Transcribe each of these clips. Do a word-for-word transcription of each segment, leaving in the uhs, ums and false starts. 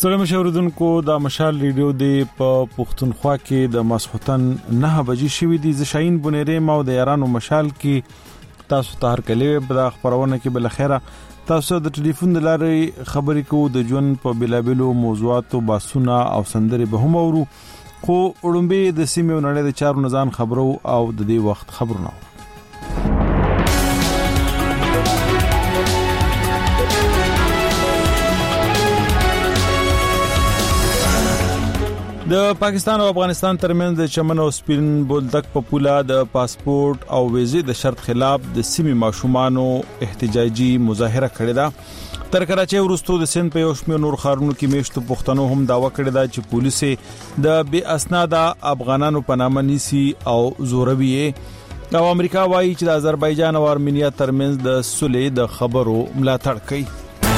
ستړي مشوردونکو د مشال ریډیو د په پښتونخوا کې د ماسختن نه بجې شوې دي. ز شاهین بنيري مو د یارانو مشال کې تاسو ته هر کله په خبرونه کې بل خیره تاسو د ټلیفون د لارې خبرې کوو د ژوند په بلابلو موضوعاتو باسونه او سندري به هم اورو، خو وړومبه د سیمې نړۍ د چارو نزان خبرو او د دې وخت خبرونه. د پاکستان او افغانستان ترمنځ د چمن او سپین بولدک په پوله د پاسپورت او ویزې د شرط خلاف د سیمې ماشومانو احتجاجي مظاهره کړې ده. تر کراچۍ وروسته د سند په یو شمېر نور ښارونو کې میشتو پښتنو هم داوا کړې ده چې پولیس د بې اسناده افغانانو په نامه نیسي او زوروي او امریکا وایي چې د آذربایجان او ارمینیا ترمنځ د صلح د خبرو ملاتړ کوي.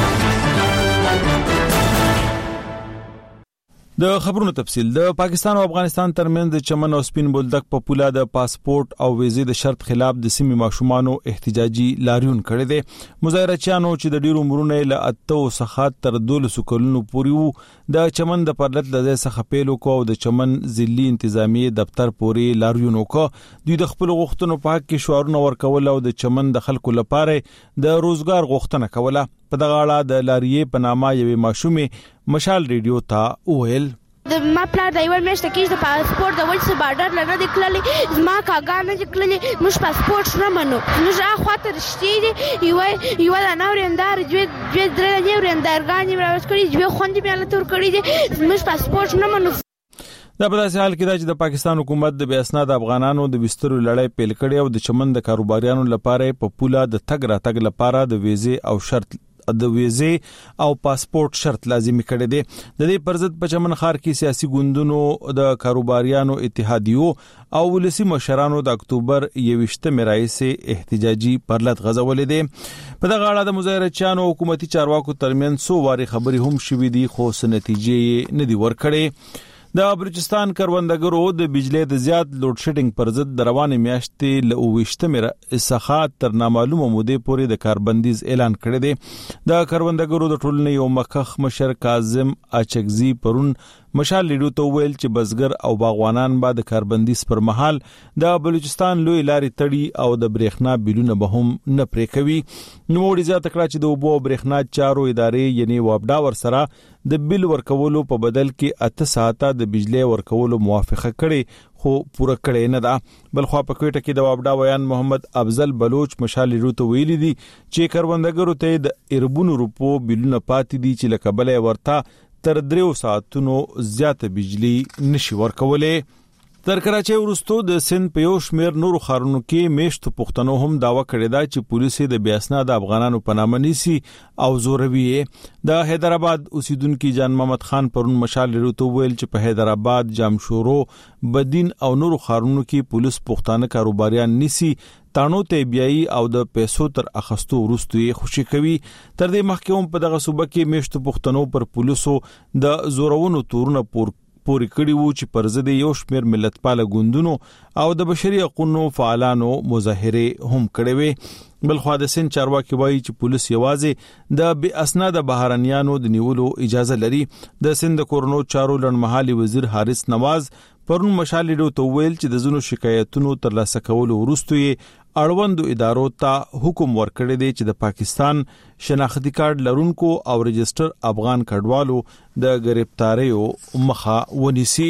د خبرونو تفصیل. د پاکستان او افغانستان ترمنځ د چمن او سپین بولدک په پوله د پاسپورت او ویزې د شرط خلاف د سیمې ماشومانو احتجاجي لاریون کړی دی. مظاهرچیانو چې د ډیرو عمرونو له اتو څخه تر دولسو کلونو پورې وو د چمن د پرلط د ځای څخه پیل وکاو د چمن ضلعي انتظامی دفتر پورې لاریون وکړ. دوی د خپل غوښتنو په حق کې شعارونه ورکول او د چمن د خلکو لپاره د روزګار غوښتنه کوله. په دغه اړه د لاریې په نامه یوې ماشومې مشال ریډیو ته وویل: د ما پلار د یو میاشت کې د پاسپورت د ولس بارډر لنه د کللې زما کاګان نه کللې موږ پاسپورت نه منو موږ اخواته رښتې دي یو یو د نورندار دوی دوی درې نه ورندارګانی راوځ کړی دوی خوندې مې تور کړی دي موږ پاسپورت نه منو. دا په داسې حال کې ده چې د پاکستان حکومت د بې اسناده افغانانو د بسترو لړۍ پیل کړې او د چمن د کاروباریانو لپاره په پوله د تګ راتګ لپاره د ویزې او شرط د ویزې او پاسپورت شرط لازمي کړی دی. د دې پر ضد په چمن ښار کې سیاسي ګوندونو د کاروباریانو اتحادیو او ولسی مشرانو د اکتوبر یوویشتمې راهیسې احتجاجي پرلط غځولې دي. په دغه اړه د مظاهرچیانو حکومتي چارواکو ترمنځ څو واري خبرې هم شوې دي خو څه نتیجې نه دي ورکړې. د بلوچستان کروندګرو د بجلی د زیات لوډ شیډینګ پر ضد د روانې میاشتې له اوویشتمې څخه تر نامعلومه مودې پورې د کاربندیز اعلان کړی دی. د کروندګرو د ټولنې یو مخکخ مشر کاظم اچکزي پرون مشال ریډیو ته ویل چې بزګر او باغوانان به د کاربندیز پر مهال د بلوچستان لوی لارې تړي او د برېښنا بیلونه به هم نه پرې کوي. نو وړي زیاته کړه چې د اوبو او برېښنا چارو ادارې یعنی وابډا ورسره د بیل ورکولو په بدل کې اته ساعته د بجلی ورکولو موافقه کړي خو پوره کړي نه ده. بل خو په کوټه کې د وابډا ویان محمد افضل بلوچ مشال ریډیو ته ویلي دي چې کروندګرو ته د اربونو روپو بیلونه پاتې دي چې لکه بلې ورته تر دریو ساعتونو زیاته بجلی نشي ورکولې. تر کراچۍ وروسته د سند په یو شمېر نورو ښارونو کې میشتو پښتنو هم داوا کړې ده چې پولیس د بې اسناده افغانانو په نامه نیسي او زوروي. د حیدرآباد اوسیدونکو جان محمد خان پرون مشال ریډیو ته ویل چې په حیدرآباد، جامشورو، بدین او نورو ښارونو کې پولیس پښتانه کاروباریان نیسي تانو ته بیاي او د پیسو تر اخستو وروسته یې خوشي کوي. تر دې مخکې هم په دغه صوبه کې میشتو پښتنو پر پولیسو د زورونو تورونه پور پورې کړي وو چې پر ضد یو شمېر ملتپاله ګوندونو او د بشري حقوقو فعالانو مظاهره هم کړې وې. بل خو د سند چارواکي وایي چې پولیس یوازې د بې اسناده بهرانيانو د نیولو اجازه لري. د سند کورونو چارو لړمحالي وزیر حارث نواز پرون مشال ریډیو ته ویل چې د زونو شکایتونو ترلاسه کولو وروسته یې اړوندو ادارو ته حکم ورکړی دی چې د پاکستان شناختی کارت لرونکو او رجستر افغان کډوالو د گرفتاریو مخه ونیسي.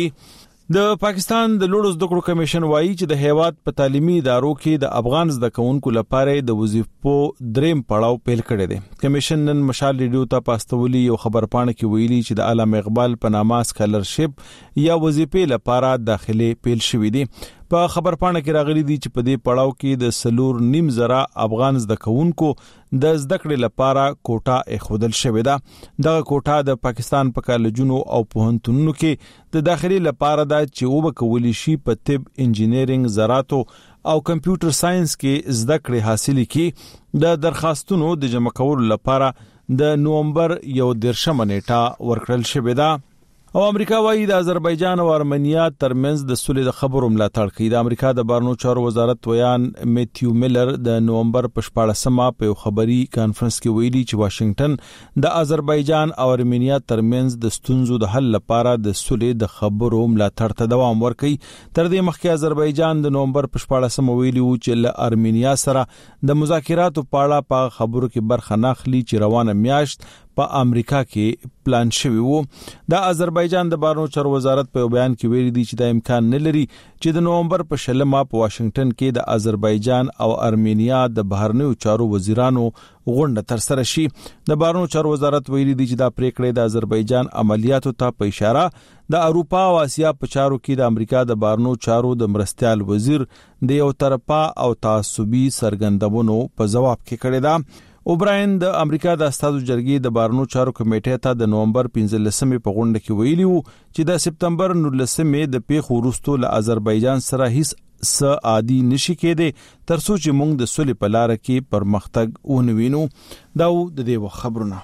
د پاکستان د لوړو زده کړو کمیشن وایي چې د هیواد په تعلیمي ادارو کې د افغان زده کوونکو لپاره د وظیفو دریم پړاو پیل کړی دی. کمیشن نن مشال ریډیو ته پاستولي یو خبرپاڼه کې ویلي چې د علامه اقبال په نامه سکالرشپ یا وظیفې لپاره داخله پیل شوې دي. په خبرپاڼه کې راغلي دي چې په دې پړاو کې د سلور نیم زره افغان زده کوونکو د زده کړې لپاره کوټه اخودل شوې ده. دغه کوټه د پاکستان په کالجونو او پوهنتونونو کې د داخلي لپاره ده چې وبکولی شي په طب، انجینرینګ، زراعت او کمپیوټر ساينس کې زده کړې حاصل کړي. د درخواستونو د جمع کولو لپاره د نومبر یو دیرشمه نیټه ورکړل شوې ده. او امریکا وايي د آذربایجان او ارمنیا ترمنځ د صلح د خبرو ملاتړ کوي. د امریکا د بهرنیو چارو وزارت ویان میتیو میلر د نومبر په شپاړسمه په خبري کانفرنس کې ویلي چې واشنگټن د آذربایجان او ارمنیا ترمنځ د ستونزو د حل لپاره د صلح د خبرو ملاتړ ته دوام ورکوي. تر دې مخکې آذربایجان د نومبر په شپاړسمه ویلي و چې له ارمنیا سره د مذاکراتو په اړه په خبرو کې برخه نه اخلي چې روانه میاشت په امریکا کې پلان شوی وو. د آذربایجان د بهرنیو چارو وزارت په بیان کې ویلي دی چې دا امکان نه لري چې د نومبر په شلمه په واشنگټن کې د آذربایجان او ارمنیا د بهرنیو چارو وزیرانو غونډه تر سره شي. د بهرنیو چارو وزارت ویلي دی چې دا پریکړه د آذربایجان عملیاتو ته په اشاره د اروپا او اسیا په چارو کې د امریکا د بهرنیو چارو د مرستيال وزیر د یو طرفه او تعصبي سرګندونو په جواب کې کړی دا. اوبراین د امریکا د استازو جرګې د بهرنیو چارو کمیټې ته د نومبر پنځلسمې په غونډه کې ویلي وو چې د سپتمبر نولسمې د پیښو وروسته له آذربایجان سره هیڅ س عادي نشي کېده تر څو چې موږ د صلح په لار کې پرمختګ ونوینو. دا د دې خبرونه.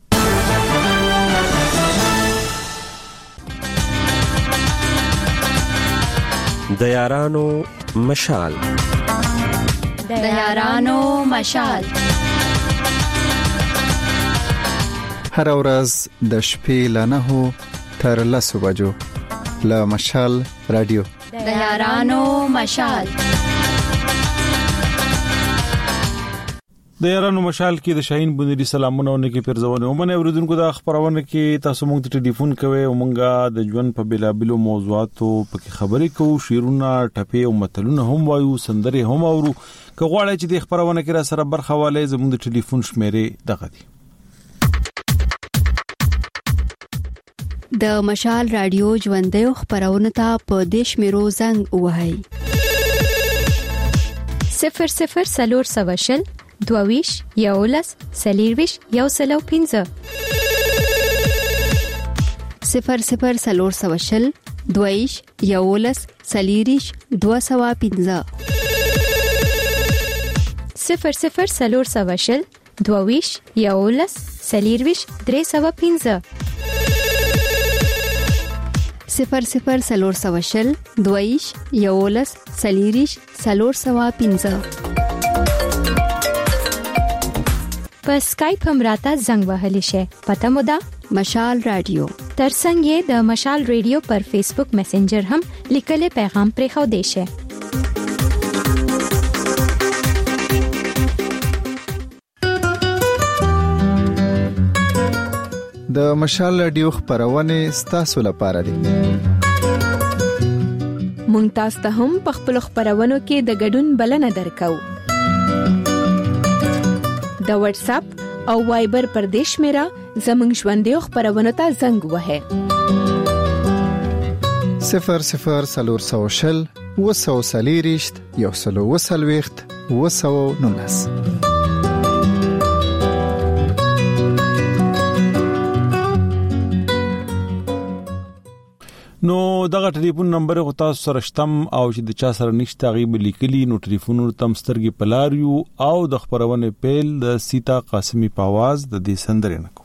د یارانو مشال د یارانو مشال هر ورځ د شپې له نهو تر لسو بجو له مشال رادیو د یارانو مشال. د یارانو مشال کې د شاهین بندري سلامونه ونه کې پرځونه ومنه اوریدونکو د خبرونه کې تاسو موږ ته ټلیفون کوئ او موږ د ژوند په بلابلو موضوعاتو په خبرې کوو، شیرونه ټپې او متلونه هم وایو، سندري هم اورو. که غواړئ چې د خبرونه کې را سره برخه والي زموږ د ټلیفون شمیرې دغه دي: د مشال رادیو ژوندۍ خبرونه ته په دیش میرو زنګ وهاي صفر صفر سلور سواشل دوویش یولس سلیرویش یو سلو پینځه صفر صفر سلور سواشل دوویش یولس سلیریش دو سوا پینځه صفر صفر سلور سواشل دوویش یولس سلیرویش درې سوا پینځه صفر صفر سلور سواشل دویش یولس سلیریش سلور سوا پینځه. په اسکایپ هم راته زنګ وهلی شي. پته مو ده مشال رادیو. ترڅنګ یې د مشال رادیو پر فیسبوک میسنجر هم لیکل پیغام پرې خو دی شي. د مشال رادیو خبرونه ستاسو لپاره دي. مونږ تاسو ته هم په خپل خبرونو کې د ګډون بلنه درکو. د واتس اپ او وایبر پر دیش میرا زمنګ ژوندۍ خبرونه ته زنګ وهه صفر صفر سلور سوشل وسو سلیریشت یو سلو وسلويخت وسو نونس. نو دغه ټلیفون نمبر غو تاسو سره شتم او چې د چا سره نشته غیب لیکلی نو ټلیفونونو تم سترګې پلاریو او د خبرونه پیل د سیتا قاسمی په आवाज د دې سندرې نکو.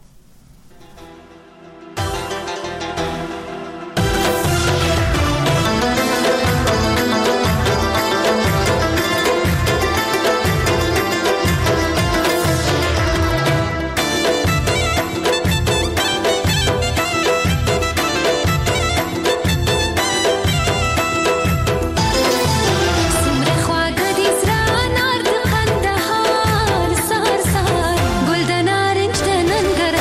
ګل د نارنج د ننګر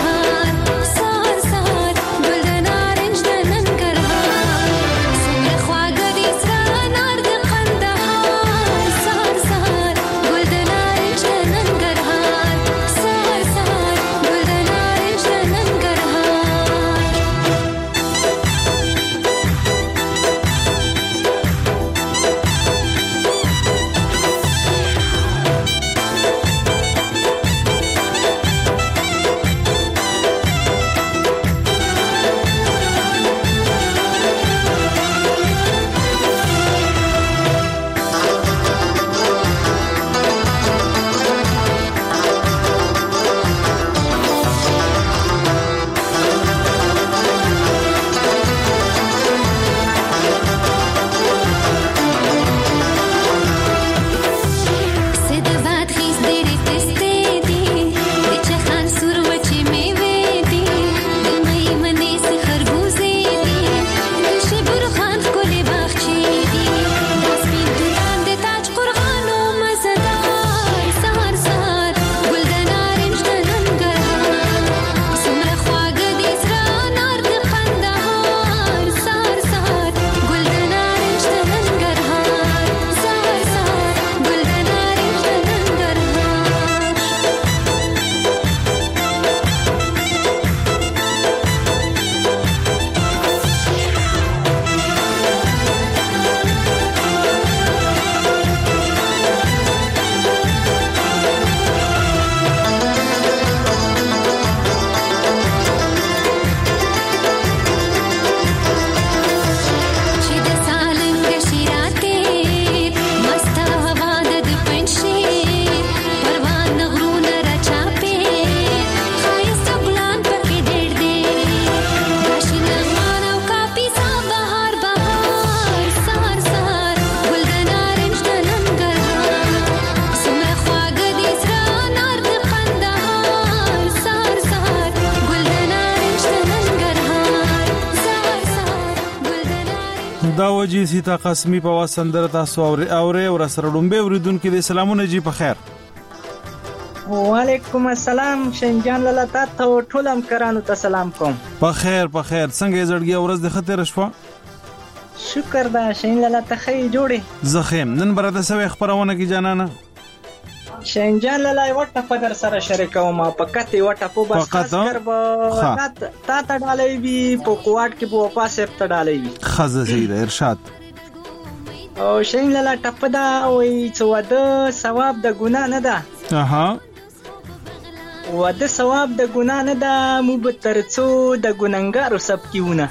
جی سیتا قاسمی په واسندره تاسو اوري او سره ډومبه اوریدونکو د سلامونه جی په خیر. وعلیکم السلام شنجان لاله تاسو ټول همکارانو ته سلام کوم. په خیر په خیر څنګه زړګي ورځ د خطر شوه؟ شکر ده شین لاله ته خې جوړې زخم نن برته سوي خبرونه کی جانانه شنجان لاله وټه په در سره شریکوم په کته وټه په بس خاص کر به تا ته ډالې وی په کوټ کې په پاسه ته ډالې وی خزه سید ارشاد او شین لاله ټپدا وای څو د ثواب د ګنا نه ده. اها و د ثواب د ګنا نه ده مو به ترڅو د ګننګارو سب کیونه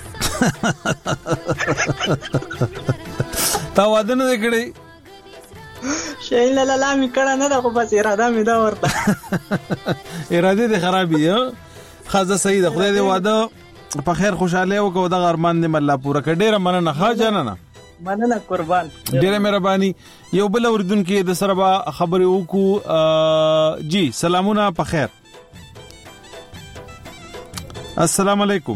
تا واده نه کړی شین لاله لا می کړه نه ده خو بس اراده می دا ورته اراده دې خرابې ها خزه سید خدای دې واده په خیر خوشاله او کو د ارمان دې مله پوره کړ. ډیره مننه ښه جانانه مننه قربان ډیره مهرباني. یو بل اوریدونکو د سره به خبرې وکړو. جی سلامونه په خیر. السلام علیکم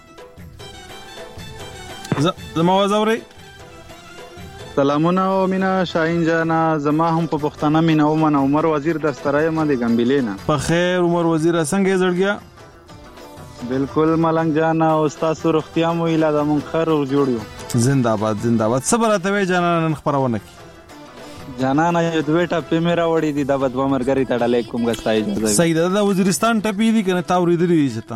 زما وزوري سلامونه او مینا شاهین جانا زما هم په پښتنه مینا او من عمر وزیر د سترای ما د ګمبلینا په خیر عمر وزیر څنګه زړګیا؟ بالکل ملنګ جانا او تاسو روغتیا مو اله د مون خیر او جوړیو زنده‌باد زنده‌باد صبر ته جانا نن خبرونه کی جانا نه د وټه په میرا وړي دي د بدو مرګری تړلې کوم غستای اجازه سید د وزیرستان ټپی دي کنه تا ورېدلی دي چتا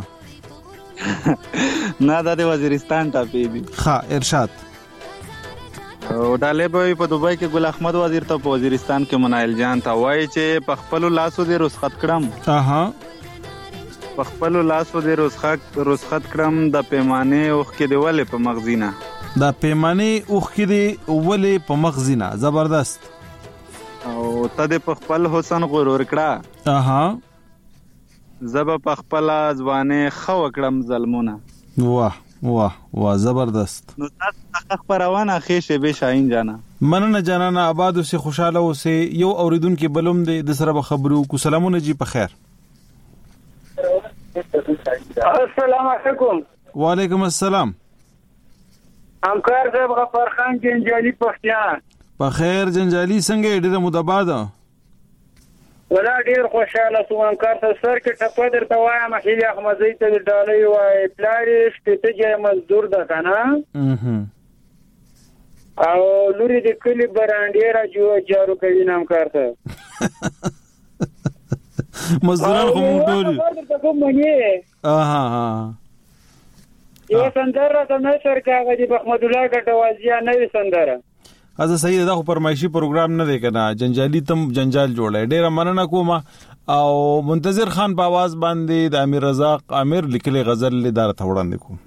نه د وزیرستان ټپی دي. ها ارشاد او ډالې به په دوبای کې ګل احمد وزیر ته په وزیرستان کې منایل جان ته وایي چې په خپل لاسو دې رخصت کړم. اها په خپل لاسو دې رخصت رخصت کړم د پیمانه اوخ کې دی ولې په مغزینا د پیمانه اوخ کې دی ولې په مغزینا زبردست او ته دې په خپل حسن غرور کړه. اها زب په خپل ځوانه خو کړم ظلمونه. واه واه واه زبردست. نو تاسو خبرونه خېشه به شاهین جانا مننه جانانه آباد اوسه خوشاله اوسه. یو اوریدونکو بلوم د سره خبرو کو سلامونه جی په خیر. السلام علیکم. وعلیکم السلام. همکار صاحب غفار خان جنجالی پښتیان په خیر جنجالی څنګه ډیره مدباده ولا ډیر خوشاله سو. همکار ته سر کې ټپه درته وایم هیله احمدزی ته ډالۍ وای پلاری شپته جې مزدور ده کنه او لوري د کلی برانډې را جو جارو کوي همکار ته مزدوران خو موټول ته کوم منی. اها ها یو سندره ته نه سرکاغه دی محمد الله ګټوازیا نه سندره ازه سید دا خو پرمایشي پروګرام نه دی کنه جنجالی تم جنجال جوړه. ډیره مننه کوم او منتظر خان په आवाज باندې د امیر رزاق امیر لیکلي غزل لدار ته وړاندې کوم.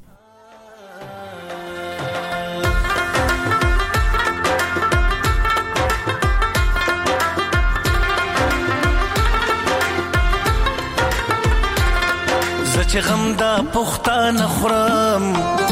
زچ غم دا پختان خورم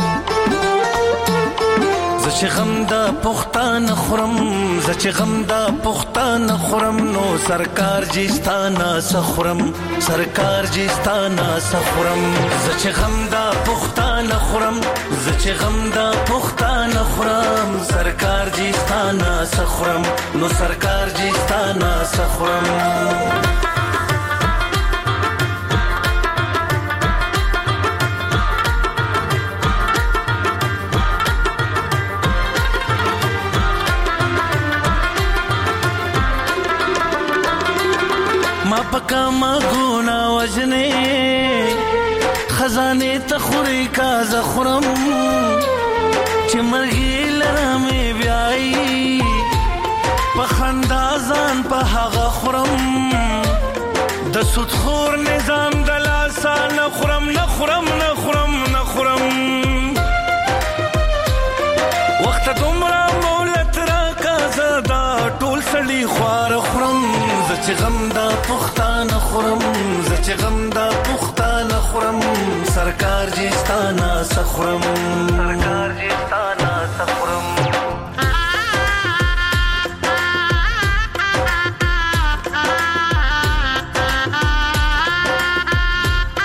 زچ غم دا پختان خورم زچ غم دا پختان خورم نو سرکار جستانا سخورم سرکار جستانا سخورم زچ غم دا پختان خورم زچ غم دا پختان خورم سرکار جستانا سخورم نو سرکار جستانا سخورم. پکا ما گونا وجنے خزانے تخوری کا زخرم چې مرغی لرمې بیاي پخندازان په هغه خورم د سود خور نظام د لاسا نخورم نخورم نخورم نخورم وخت دومره مولت را کا زدا ټول سړي خوار خورم زچ غم دا پختان خورم زچ غم دا پختان خورم سرکار جستانا سخورم سرکار جستانا سخورم.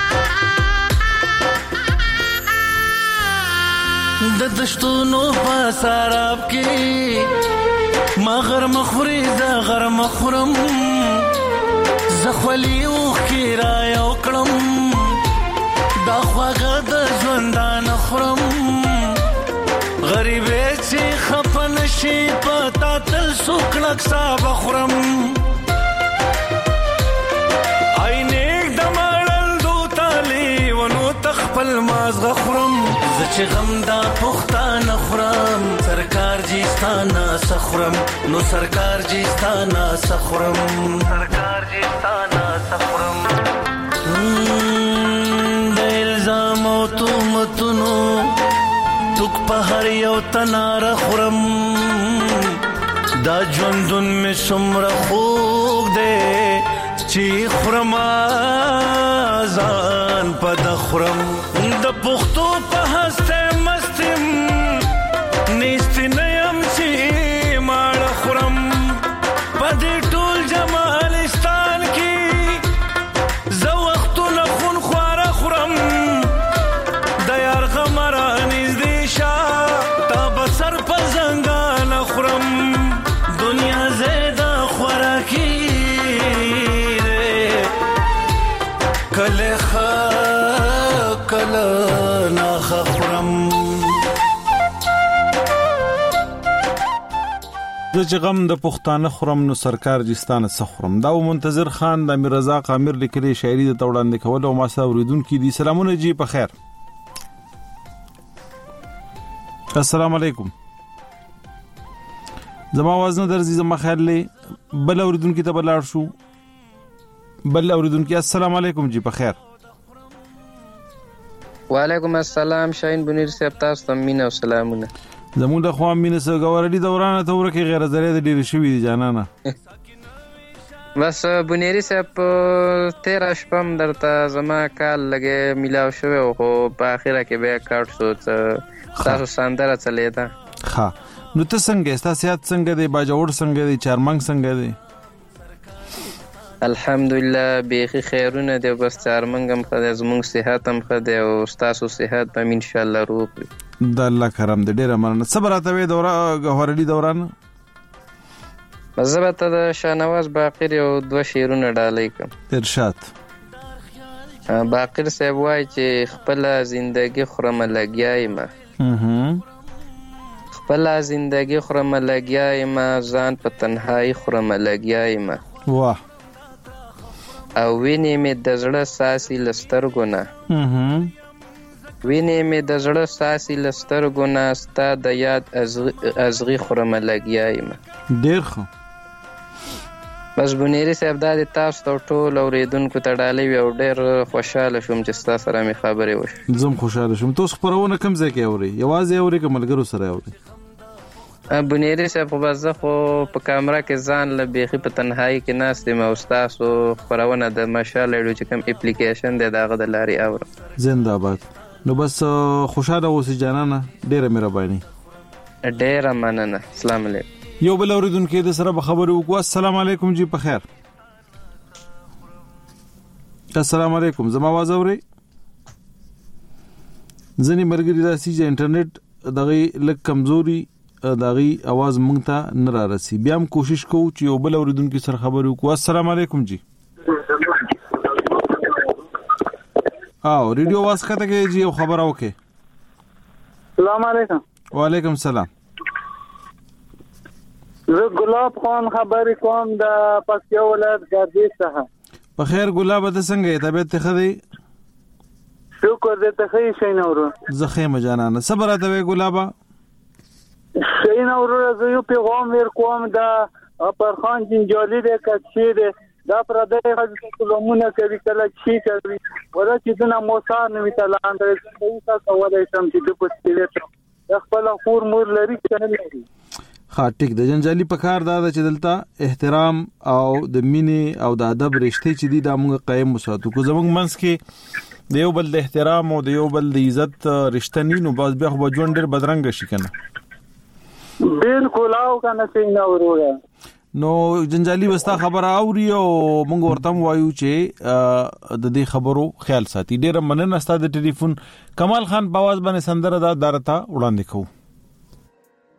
د دشتونو پاس ساراب کې مغر مخوري دا غر مخورم زخولی اوخ کې را یو کړم دا خواږه د ژوندان خورم غریبې چې خفن شي پتا تل سوکړک صاحب خورم عینک د مړل دو تالی ونو تخپل ماز غخورم ز چې غم دا پښتانه خورم سرکار جی ستانه سخورم نو سرکار جی ستانه سخورم سرکار جی ستانه سخورم د الزام او تهمتونو توک په هر یو تنار خورم دا ژوندون می څومره خوږ دی چې خورم ځان په د خورم د پښتو په هسته مستم نیستې نه یم چې ماړه خورم په دې ټول جمالستان کې زه وختونه خون خواره خورم د یار غمه رانږدې سر په زنګان خورم دنیا زیدا خوراکی کله خ کله ناخ خورم د چې غم د پښتانه خورم نو سرکار جستانه سخورم دا منتظر خان د امیر رضا قامر لیکلي شاعري د توړاندې کول او ما سره اوریدونکو دي سلامونه جی په خیر السلام علیکم زما आवाज نه درځي زما خیال له بل اوریدونکو ته بلار شو بل اوریدونکو السلام علیکم جی په خیر وعلیکم السلام شاهین بنیر صاحب تاسو ته مين او سلامونه زموږ د خو مين سره غوړړي دورانه ته ورکه غیر زری د ډیر شوی دي جانانه بس بنيري صاحب تیرا شپم درته زما کال لګي ملاو شوی او په اخره کې به کارت شو تاسو ساندره چلے تا ها نو ته څنګه ستا صحت څنګه دی باجوړ څنګه دی چارمنګ څنګه دی الحمدلله به خیرونه دی بس چارمنګم خدای زموږ صحت هم خدای او تاسو صحت به ان شاء الله روغ د الله کرم دې ډیره مننه صبر اتوي دوره غوړړي دوران مزبته د شاهنواز باقر یو دوه شیرونه ډالۍ کوم ارشاد باقر صاحب وای چې خپل ژوندۍ خورم لګیای ما خپل ژوندۍ خورم لګیای ما ځان په تنهایی خورم لګیای ما واه او وینې مې د زړه ساسي لسترګو نه وینې مې د زړه ساسي لسترګو نه ستا د یاد ازغي خورم لګیای ما ډیر ښه بس بنيري صاحب دا د تاسو ته ټول اوریدونکو ته ډالۍ وي او ډېر خوشاله شوم چې تاسو سره مې خبرې وشوې زم خوشاله شوم تاسو خبرونه کوم ځای کې اوري یوازې اوري کوم ملګرو سره اوري بنيري صاحب خو بس خو په کیمرا کې ځان له بیخي په تنهایی کې ناست یم او تاسو خبرونه د مشال اډو چې کوم اپلیکیشن دی داغه د لاري اورم زنده باد نو بس خوشاله اوسې جانانه ډېره مهرباني ډېره مننه السلام علیکم یو بل اوریدونکو د سره خبرو وکړو السلام علیکم جی په خیر السلام علیکم زما आवाज اوري ځنی مرګري راسي چې انټرنیټ دغه لک کمزوري دغه आवाज مونږ ته نه را رسي بیا هم کوشش کوو چې یو بل اوریدونکو سره خبرو وکړو السلام علیکم جی او ریډیو واس کته کې جی خبر اوکې السلام علیکم وعلیکم السلام زه ګلاب خان خبرې کوم د پکتیا ولایت ګردیز څخه په خیر ګلاب ته څنګه طبيعت ته خدي شکر دې ته خې شینورو زخه مجانانه صبر ته وی ګلابا شینورو زه یو پیغام ور کوم د پر خان جنجالي د کچې د دا پر دې حاجت کلمونه کوي کله چی کوي ورته چې د موسی نو تعالی ته تاسو ولې سم چې د پستیلې خپل خور مور لري کنه لري ها ټیک د جنجالي په کار دا چې دلته احترام او د مینې او د ادب رشته چې دي د موږ قائم وساتو کو زموږ منځ کې د یو بل د احترام او د یو بل د عزت رشته نه نو باز بیا خو ژوند ډېر بدرنګ شي کنه بالکل او کنه څنګه وروه نو جنجالي وستا خبره اوري او موږ ورته وایو چې د دې خبرو خیال ساتي ډېر مننه ستاسو د ټلیفون کمال خان په आवाज باندې سندره دا درته وړاندې کوم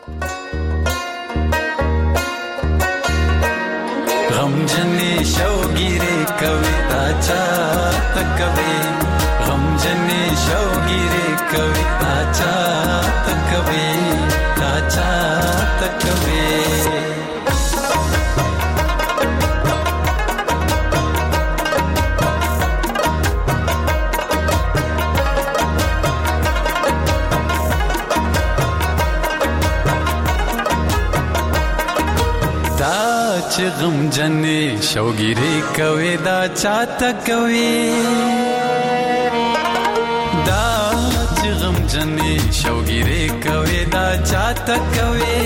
غم جنې شوګيره کوي دا چا تکوي غم جنې شوګيره کوي دا چا تکوي دا چا تکوي چې غم جنې شوګيره کوي دا چاته کوي دا چې غم جنې شوګيره کوي دا چاته کوي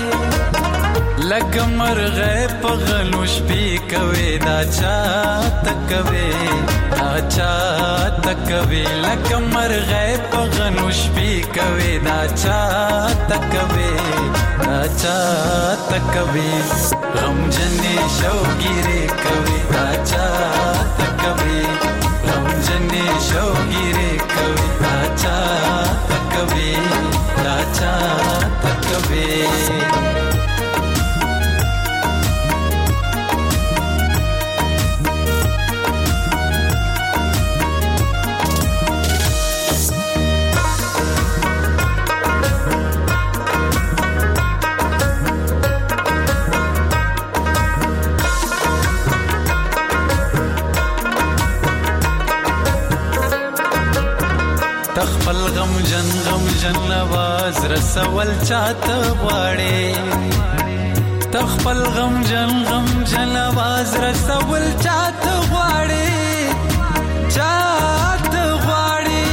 لکه مرغه په غلوش پی کوي دا چاته کوي دا چاته کوي لکه مرغه په غلوش پی کوي دا چاته کوي دا چاته کوي غم جنې شوګيره کوي دا چاته کوي غم جنې شوګيره کوي دا چاته کوي دا چاته کوي تخپل غم جن غم جن نواز رسول چاته غواړي تخپل غم جن غم جن نواز رسول چاته غواړي چاته غواړي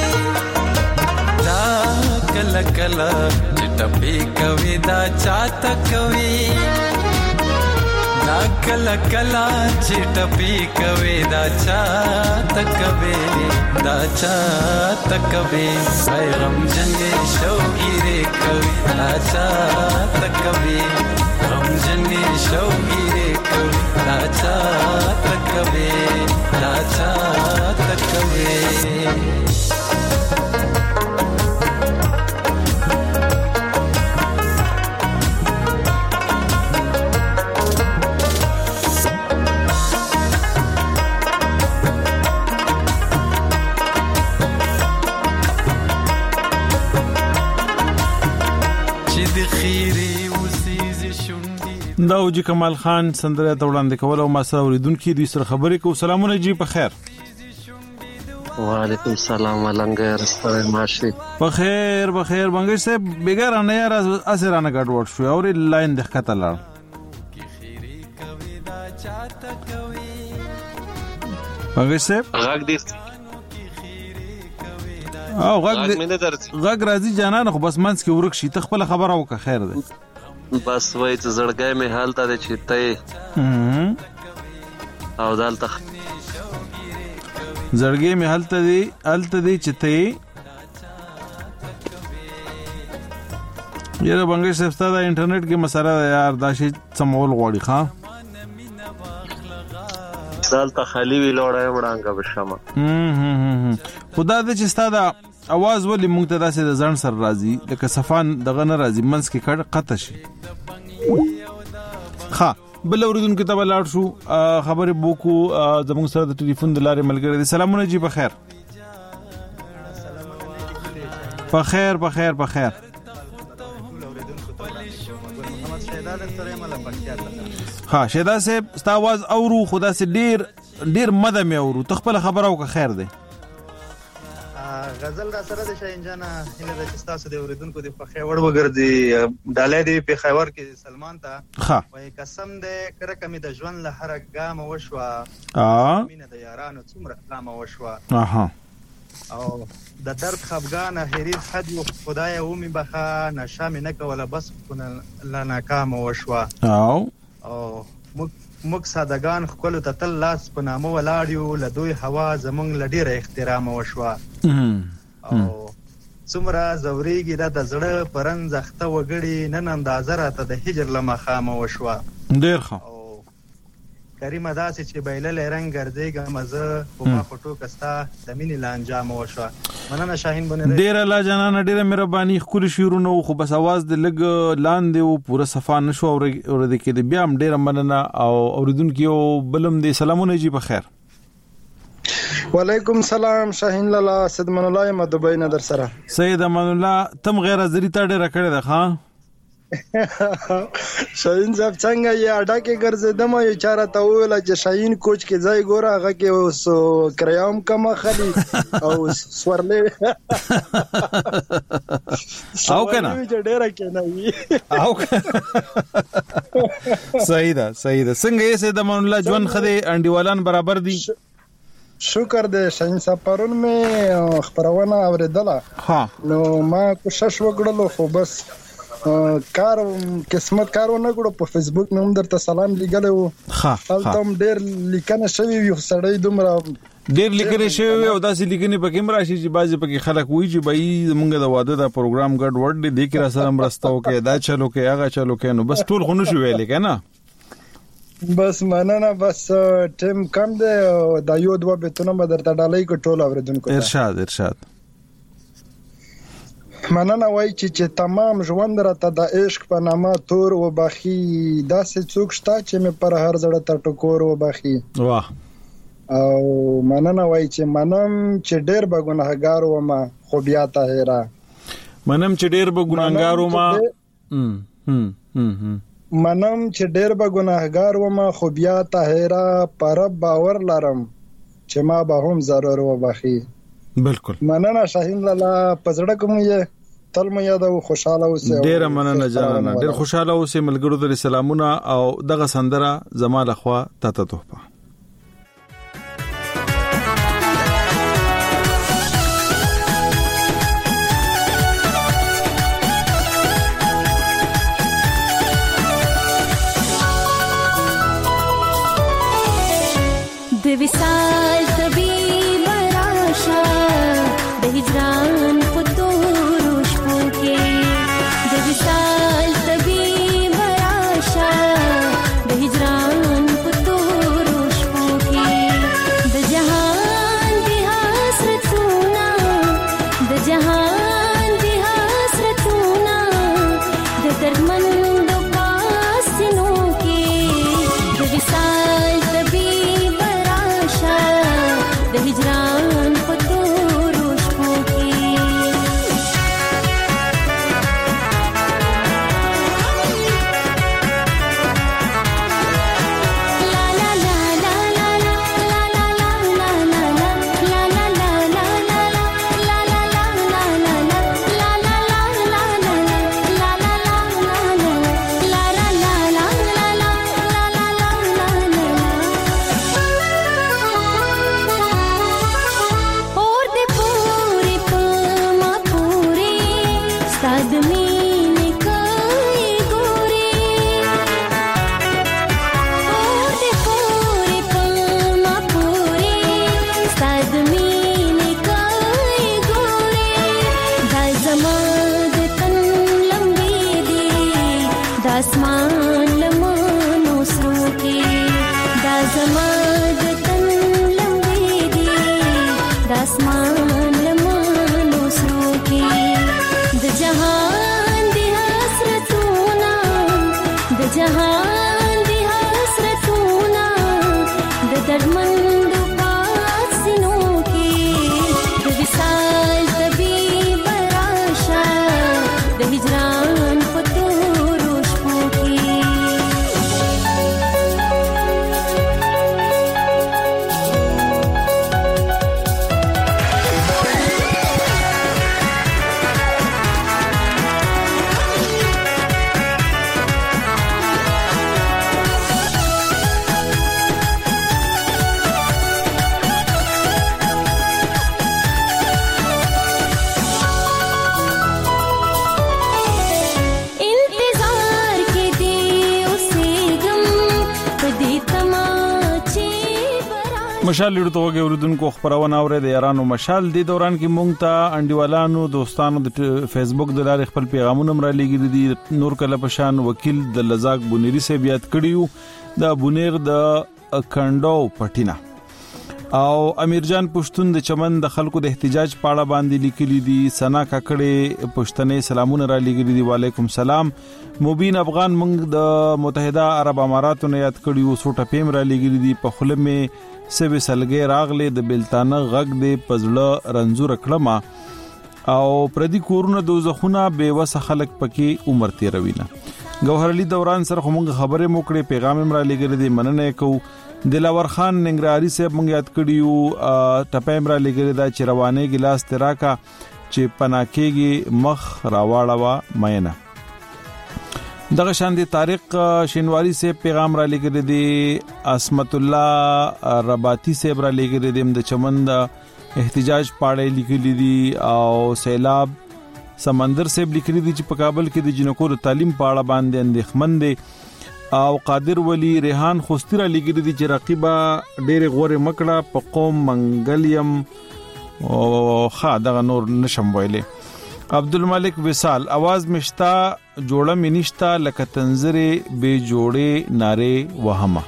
دا کله کله چټپی کوي دا چاته کوي دا کلا کلا چټپی کوي دا چاته کوي دا چاته کوي غم جنې شوګيره کوي دا چاته کوي غم جنې شوګيره کوي دا چاته کوي دا چاته کوي دا اوجی کمال خان سندره ته وړاندې کول او ما سره اوریدونکو دوی سره خبرې کو. سلامونه جی په خیر. وعلیکم السلام ولنګر ستړی ماشي په خیر په خیر بنګش صاحب بیګار نه یار اسرانه ګډ وډ شو او لاین د خطه لاړ بنګش صاحب غاګ دې او غاګ غاګ راځي جانان خو بس منس کې ورک شي تخپل خبره وکړه خیر ده بس وای ته زړګای می حال ته چې ته او دالته زړګای می حال ته دی حال ته دی چې ته یاره بنګش صاحب ستاسو انټرنیټ کې مسله یار دا شی سمول غوړي ښا دالته خالی وی لوړای وړانګه بشمه هم هم خدا دې چې ستاسو اواز ولې مونږ ته داسې د ځان سر راځي لکه صفان دغه نه راځي منس کې کړه قطه شي ها بل اوریدونکو ته لاړ شو خبرې بوکو زموږ سره د ټلیفون د لارې ملګری دي. سلامونه جی په خیر په خیر په خیر په خیر ها شهدا صاحب ستا आवाज اورو خدا سي ډیر ډیر مده مې اورو تخپل خبره وکړه خیر دی غزل را سره د شاینجانا هله د تاسو د اوریدونکو د په خیور وګرځي ډالې دی په خیور کې سلمان ته وای قسم دې کړه کمی د ژوند له هر ګام وشوا ا مینه د یارانو څومره ګام وشوا اها او د درد خفګان هری حد خدای او می بخا نشه مې نه کوله بس لا ناکام وشوا او او موږ سادهګان خپل ته تل لاس په نامه ولاړیو له دوی هوا زمونږ لډیره احترام وشوا او څومره زوريږي د زړه پرنځ اخته وګړي نن اندازه راته د هجر لمخامه وشوا ډیر ښه کریمه داسې چې بیلل رنگ ګرځيګه مزه په ما فوټو کستا د مینې لانجام وشوا مننه شاهین بنره ډیر الله جانانه ډیره مهرباني خوري شیرونو خو بس आवाज د لګ لاندې او پوره صفه نشو اور د کې بیا هم ډیره مننه او اوریدونکو بلم دې سلامونه جی په خیر. وعلیکم سلام شاهین لالا سید من الله مدبی نه در سره سید من الله تم غیر حاضری تا ډیره کړې ده ها شاهین صاحب څنګه یې اډا کې ګرځیدم یو چاره ته ویل چې شاهین کوچ کې ځای ګوره هغه کې اوس کریام کم خلی او سورلې او کنه چې ډیره کې نه وی او صحیح ده صحیح ده څنګه یې سید من الله ژوند خدي انډیوالان برابر دي شکر دې شاهین صاحب پرون مې خبرونه اوریدله ها نو ما کوشش وکړلو خو بس کار قسمت کارو نه کړو په فیسبوک نوم درته سلام لګلو ها هلته هم ډیر لیکنه شوی یو سړی دومره ډیر لیکنه شوی او داسې لیکنه پکې مراشي چې بعضی پکې خلک وایي چې بای زمونږ د واده دا پروګرام ګډ وډ دی د کې را سره مرستو کې دا چلو کې هغه چلو کې نو بس ټول خونو شو ویل کنه بس مننه بس ټیم کم دی دا یو دوه بتونه به درته ډالۍ کو ټول اوریدونکو ارشاد ارشاد مننه وای چې چې تمام ژوند راته د عشق په نامه تور و باخي داسې څوک شته چې مې پر هر زړه ته ټکور و باخي واه او مننه وای چې منم چې ډېر به ګناهګار و ما خو بیا طاهره منم چې ډېر به ګناهګار و ما هم هم منم چې ډېر به ګناهګار و ما خو بیا طاهره پر باور لرم چې ما به هم ضرر و باخي بالکل مننه شاهین لالا پزړه کوم یې تل مې یاد او خوشاله اوسه ډیر مننه جانانه ډیر خوشاله اوسه ملګرو ته سلامونه او دغه سندره زماله خوا ته تحفه د وصال طبيب راشا د هجران په تورو شپو کې د وصال طبيب راشا د هجران په تورو شپو کې د جهان دی حسرتونه د جهان دی حسرتونه د دردمندو پاسینو کې د وصال طبيب د هجران په تورو شپو کې لا لا لا لا لا لا لا لا لا لا لا لا لا لا لا لا لا لا اسمان لمنو سرو کې دا زما د تن لمبې دي د اسمان لمنو سرو کې د جهان دی حسرتونه د جهان دی حسرتونه د دردمندو پاسینو کې د وصال طبيب راشه د هجران په مشال لري توګه اوردونکو خبرونه اوري د یارانو مشال دی دوران کې مونږ ته انډیوالانو دوستانو د فیسبوک د لارې خپل پیغامونه مر لګي دي نور کله پشان وکیل د لزاق بونيري سه بیات کړیو د بونیر د کندو پټینا او امیرجان پښتون د چمن د خلکو د احتجاج پاړه باندې لیکلي دي. سنا ککړې پښتنې سلامونه را لګري دي. وعلیکم سلام. مبین افغان مونږ د متحده عرب اماراتو نه یاد کړیو. سوټه پیم را لګري دي. په خلمه سوي سلګي راغله د بلتانه غږ د پزړه رنزور کړما او پردي کورونه د زخونه به وس خلک پکې عمر تیروینه. گوهر علي دوران سره موږ خبره موکړې پیغام را لګري دي. مننه کو. دلاور خان ننګرهاري صاحب مونږ یاد کړیو. ټپایم را لګري دا چې روانه ګلاس تراکا چې پناکېږي مخ راواړوا مینه. دغه شان دي طارق شینواری صاحب پیغام را لګري دي. اسمت الله رباطي صاحب را لګري دي. د چمن د احتجاج پاړې لیکلي دي. او سیلاب سمندر صاحب لیکلي دي چې په کابل کې د جنکو د تعلیم پاړه باندې اندېښمن دي. او قادر ولی ریحان خوستیرا لګری دي چې رقیبه ډېر غوړې مکړه په قوم منګلیم او خا دغه نور نشم ویلې. عبدالملک وصال आवाज مشتا جوړه منشتا لکه تنظره به جوړې ناره وهمه.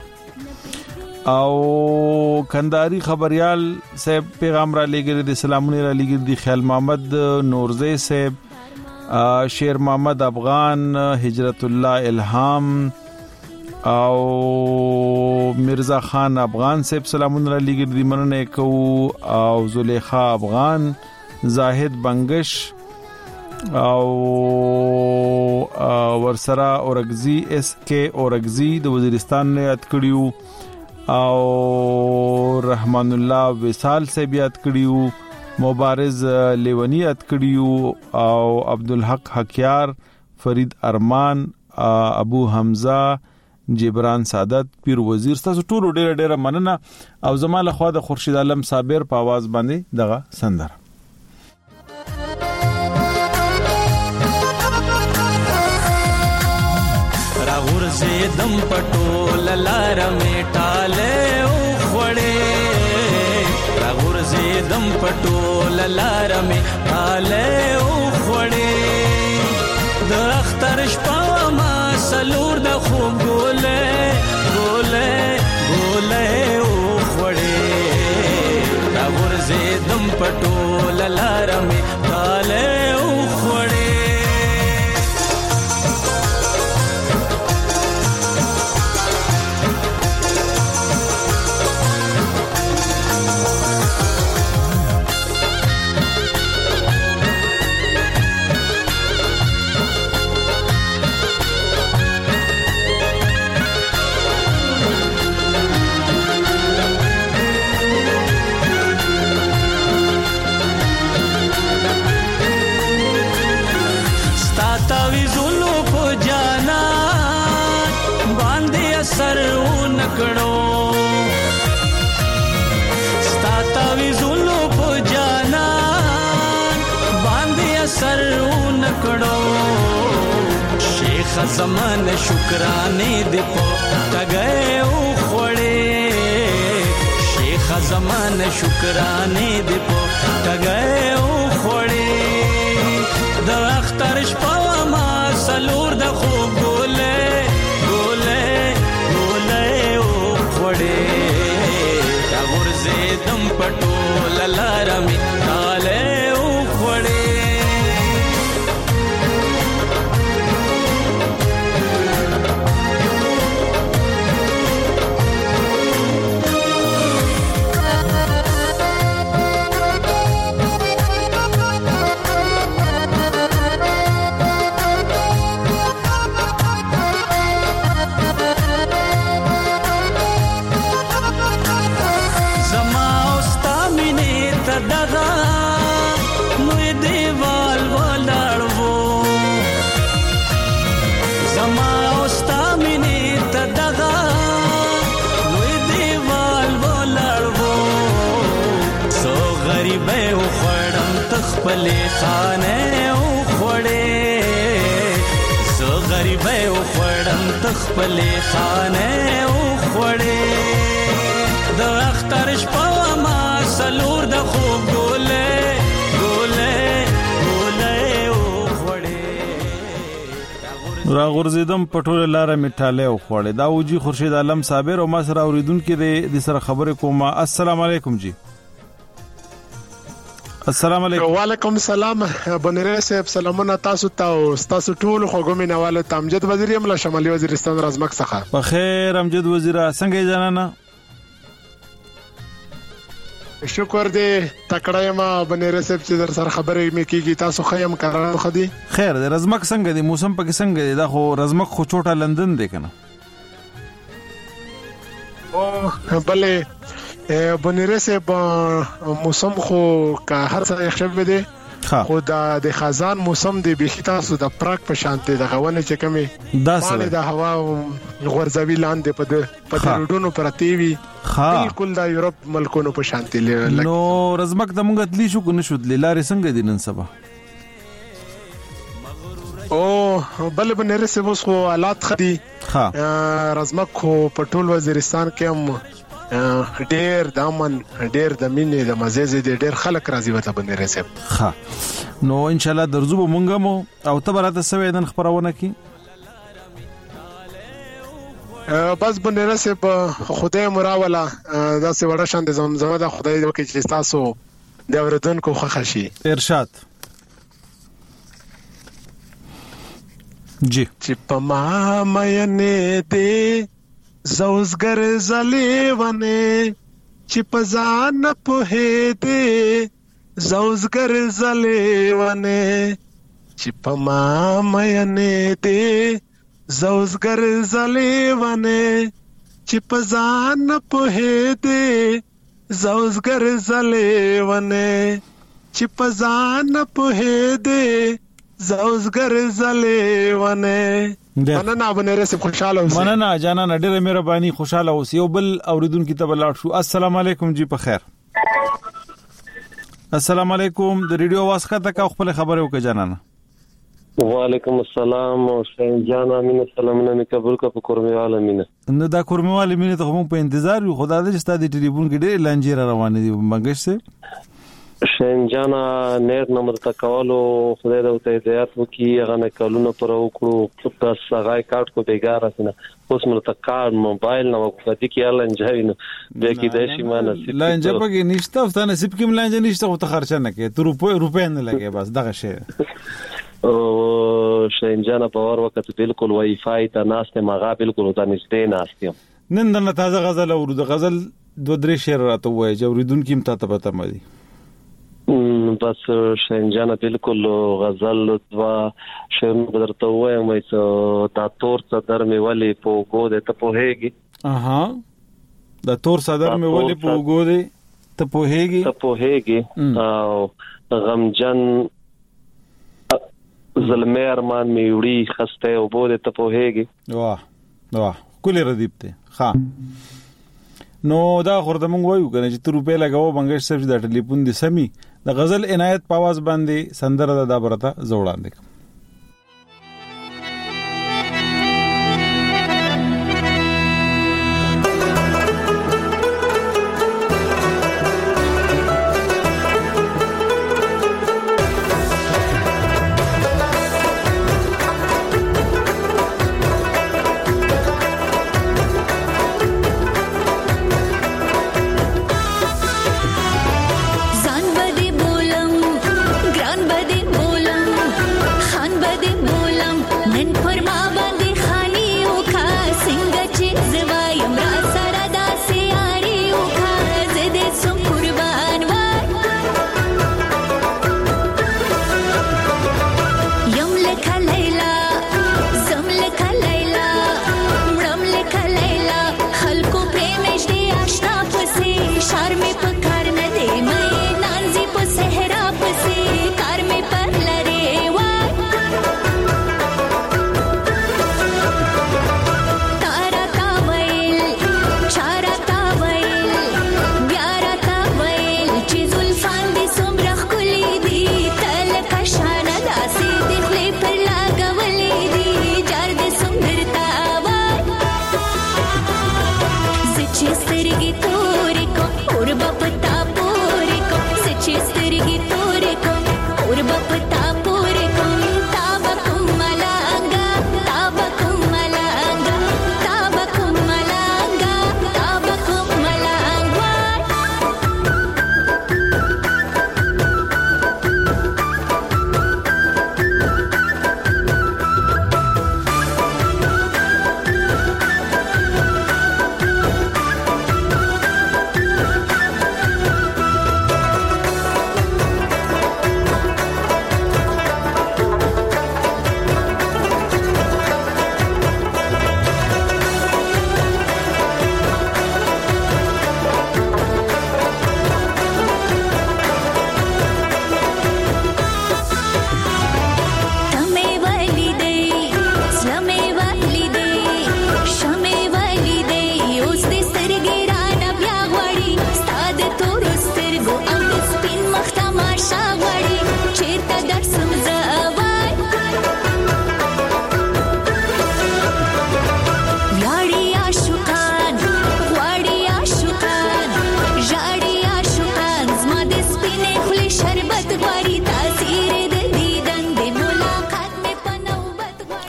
او کنداری خبريال صاحب پیغام را لګری دي. سلامونه را لګری دي. خیال محمد نورزی صاحب شیر محمد افغان هجرت الله الهام او مرزا خان افغان صاحب سلامونه را لګر دي. مننه کو. او زلیخا افغان زاهد بنگش او ورسره اورګزی اس کې اورګزی د وزیرستان نه یاد کړیو. او رحمان الله وصال صاحب یاد کړیو. مبارز لیونی یاد کړیو. او عبدالحق حکیار فرید ارمان ابو حمزه جبران سعادت پیر وزیر تاسو ټول ډېر ډېر مننه. او زماله خو د خورشید عالم صابر په आवाज باندې دغه سندره راغور زیدم پټول لار میټاله او خړې راغور زیدم پټول لار میټاله او خړې د اختر شپه ما سلور د خوب ګوله ګوله ګوله او خړې دا ورزه دم پټول لارمه کاله او خړې سر نکړو ستاتا وی زولو په جانا باندې سر نکړو شیخ زمان شکرانه دې په تګه او خوړې شیخ زمان شکرانه دې په تګه او خوړې د اختر شپه ما سلور د خوب ګوله دا ورزه دم پټول لارمي کاله او خړې خپلې خانه او خوړې زه غریب او خوړم تخپلې خانه او خوړې د اختر شپه ما سلور د خوب ګوله ګوله ګوله او خوړې را غورځیدم پټول لاره میټاله او خوړې دا وجي خورشید عالم صابر او ما سره اوریدونکو د سره خبرې کوم. السلام علیکم جی. السلام علیکم. وعلیکم السلام بنره صاحب سلامونه تاسو ته او تاسو ټول خوګومې نواله تامجد وزیر یم له شمالي وزیرستان رازمک څخه. په خیر امجد وزیر څنګه جنانه؟ شکر دې تکړه یم بنره صاحب چې در سره خبرې مې کیږي تاسو خیم کارانو خدي. خیر دې رازمک څنګه دی موسم پکې څنګه دی؟ دا خو رازمک خو چوټه لندن دی کنه. او بلې بنره صاحب موسم خو که هر څه ښه دی خو دا د خزان موسم دی به تاسو د پراک په شانته د غوونه چې کمی دا سره د هوا غورځوي لاندې په د په روډونو پرتیوي بالکل د یورپ ملکونو په شانته لګي. نو رزمک د مونږ تلی شو کو نشو د لارې څنګه دي نن سبا؟ او بل بنره صاحب خو حالات خدي ها رزمک خو په ټول وزیرستان کې هم ډېر د امن ډېر د مینې د مزه دې ډېر خلک راځي وته بنره صاحب. ها نو ان شاء الله درځو به مونږ مو او ته براته سوي دن خبرونه کی بس بنره صاحب خدای مراوله دا سه وړه شان د زمزمه د خدای د وکي چې تاسو د اوردونکو خوښ شي. ارشاد جی چې پما مینه دې زوزګر زلیونه چې پزان په دې زوزګر زلیونه چې پما مینه دې زوزګر زلیونه چې پزان په دې زوزګر زلیونه چې پزان په دې زوزګر زلیونه. مننه بنره سي خوشاله اوسئ. مننه جانان ډېر مهرباني خوشاله اوسئ. یو بل اوریدونکو ته بلاړ شو. السلام علیکم جی په خیر. السلام علیکم د ریډیو आवाज کا تک خپل خبره وکړه جانان. وعلیکم السلام حسین جان امین سلامونه می قبول کا په کورمیواله مینه. نو دا کورمیواله مینه ته موږ په انتظار یو خدای دې ستاسو د ټلیفون کې ډېر لانجې روان دي منګش سه شین جانا نیر نمبر تکولو خدای د ته هدایت وکي هغه نه کولونه پر وکړو په سغای کارت کو بیګار اسنه اوس مر ته کار موبایل نو په دې کې لنجوي نو به کې د شي ما نصیب لنجه پکې نشته او ته نصیب کې لنجه نشته او ته خرچ نه کې ته روپې روپې نه لګي بس دغه شی. او شین جانا په ور وخت بالکل وای فای ته ناشته ماغه بالکل ته نشته ناشته نن د تازه غزل او د غزل دو درې شعر راته وای جوړیدونکو ته ته پته مدي بس شنجانه بالکل غزل دوا شعر بدرته وایم چې تا تور صدر می ولی په ګوده ته په هيږي. اها دا تور صدر می ولی په ګوده ته په هيږي ته په هيږي او غمجن ظلمه ارمان می وړي خسته او بوده ته په هيږي. واه واه کله ردیب ته ها نو دا خورته مونږ وایو کنه چې تر روپې لګاو بنګش صاحب د ټلیفون دي سمي د غزل عنایت په आवाज باندې سندره د دابرته زوړاندې.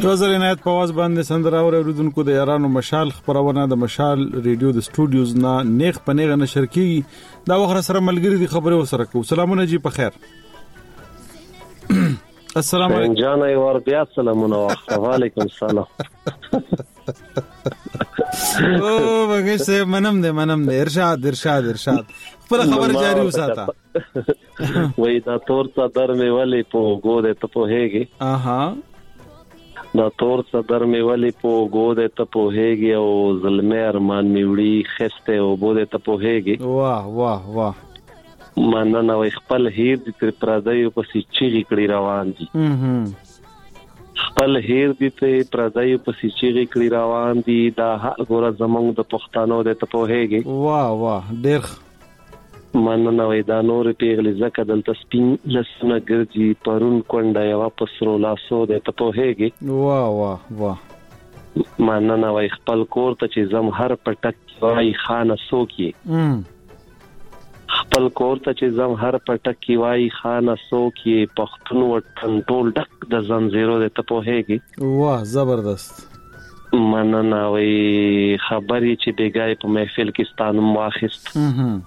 وزر عنایت په واز باندې سندره اوریدونکو د یارانو مشال خبرونه د مشال ریډیو د سټوډیوز نه نیغ په نیغه نشر کیږي دا وخت سره ملګری دي خبره وسره کو. سلامونه جی په خیر. السلام علیکم جان ای ور بیا سلامونه وعلیکم السلام. او بغیر سه منم دې منم دې ارشاد ارشاد ارشاد خپل خبر جاری وساته. وای دا تور صدر می ولی په ګوده ته په هيږي. اها دا تور صدر می ولی په ګوده ته په هيږي او ظلمه ارمان می وړي خسته او بوده ته په هيږي. واه واه واه مننه وای خپل هیر د تر پردایو په سي چیغي کړي روان دي. خپل هیر دي ته پردایو په سي چیغي کړي روان دي دا ګوره زمونږ د پښتنو د ته په هيږي. واه واه ډېر مننه وای دا نور پیغلی زکه دلته سپین لسنه ګرځي پرون کونډه یو پسرو لاسو د ته په هيږي. واه واه واه مننه وای خپل کور ته چې زم هر پټک وای خانه سوکي. خپل کور ته چې زم هر پټک وای خانه سوکي پښتون وټن ټول ډک د زنجیرو د ته په هيږي. واه زبردست مننه وای خبري چې بیګای په محفل کې ستانم واخست.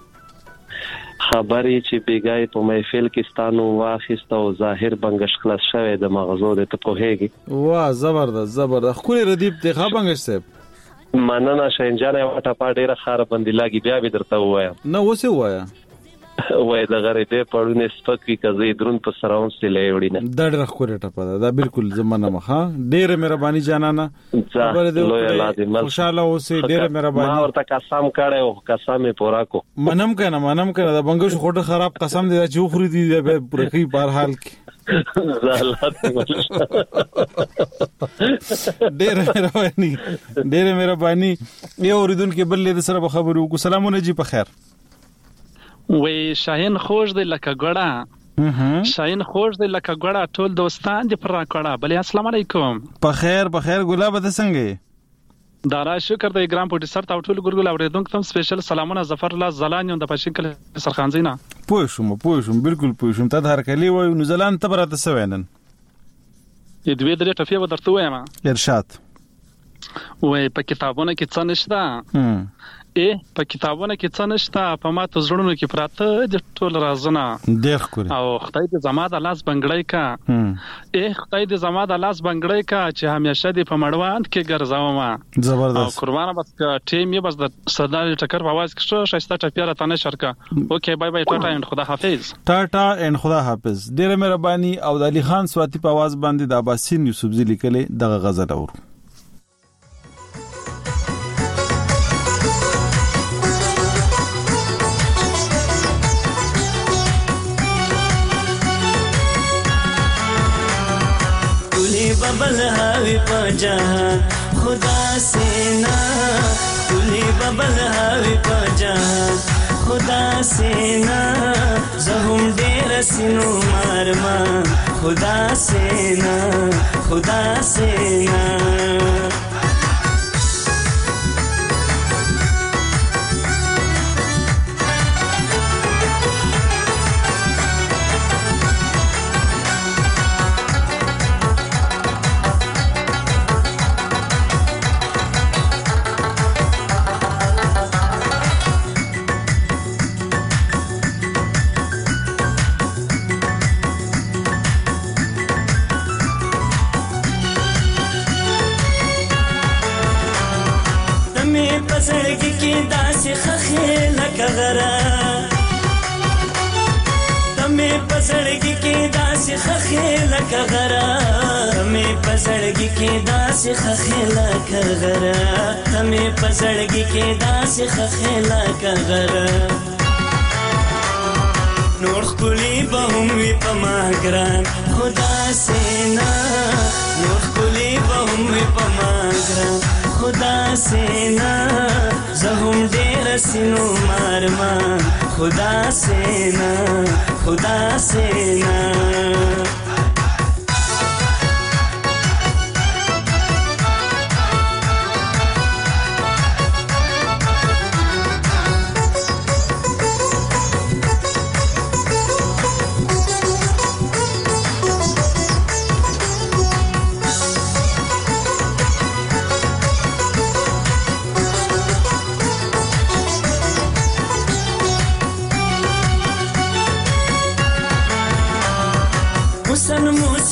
خبري چې بیګای په محفل کې ستانو واخست او ظاهر بنگش خلاص شوه د مغزو د ته په هيږي. واه زبردست زبردست خوري ردیب ته خا بنگش صاحب. مننه شینجانه وټه پا ډیره خار باندې لاګي بیا به درته وایم. نه وسه وایا وای د غریبې پړونه سپکی کزي درون په سراون سلې وړي نه دا ډېر خوري ټپه دا بالکل زمانه مخه ډېر مهرباني جانانه خبره دې خوشاله اوسې ډېر مهرباني ما ورته قسم کړه او قسم یې پورا کو منم کنه منم کنه دا بنگش خوټه خراب قسم دې چې خوري دي به پرخي بهر حال کې زالات ډېر مهرباني ډېر مهرباني یو اوریدونکو بل له سره خبرو کو. سلامونه جی په خیر. وی شاهین خوش دی لکه ګړه شاهین خوش دی لکه ګړه ټول دوستان دی پر راکړه. بلې السلام علیکم. په خیر په خیر ګلاب ته څنګه دارا شکر د ګرام پروډوسر ته ټول ګورګل اوریدونکو ته سپیشل سلامونه ظفر الله زلان د پښین کله سرخانزینا. پوه شوم پوه شوم بالکل پوه شوم ته هر کلی وای نو زلان ته براته سوینن ې دوی درې ټفیه ودرته وایم. ارشاد وای په کتابونو کې څه نشته ای په کتابونو کې څه نشته په ماته زړونو کې پراته د ټول رازونه ډېر خوري او خدای دې زما د لاس بنگړی کا ای خدای دې زما د لاس بنگړی کا چې همیشه دې په مړوند کې ګرځاوم. زبردست او قربانه بس ټیم یې بس د صدر ټکر په आवाज کې شایسته ټپیره تنه شرکا. اوکې بای بای ټاټا اند خدا حافظ. ټاټا اند خدا حافظ. ډېر مهرباني او د علي خان سواتی په आवाज باندې د عباسین یوسفزی لیکلې دغه غزل اورو. बबल हावी पजहान खुदा से ना तुली बबल हावी पजहान खुदा से ना जहुम डेर सिनो मारमा खुदा से ना खुदा से ना پسړګي کې داسې خخې لکه غره تمه پسړګي کې داسې خخې لکه غره تمه پسړګي کې داسې خخې لکه غره تمه پسړګي کې داسې خخې لکه غره نور خپلی به هم وي په ما ګران خدا سینا نور خپلی به هم وي په ما ګران خدا سینا زهم ډیر سينو مارما خدا سینا خدا سینا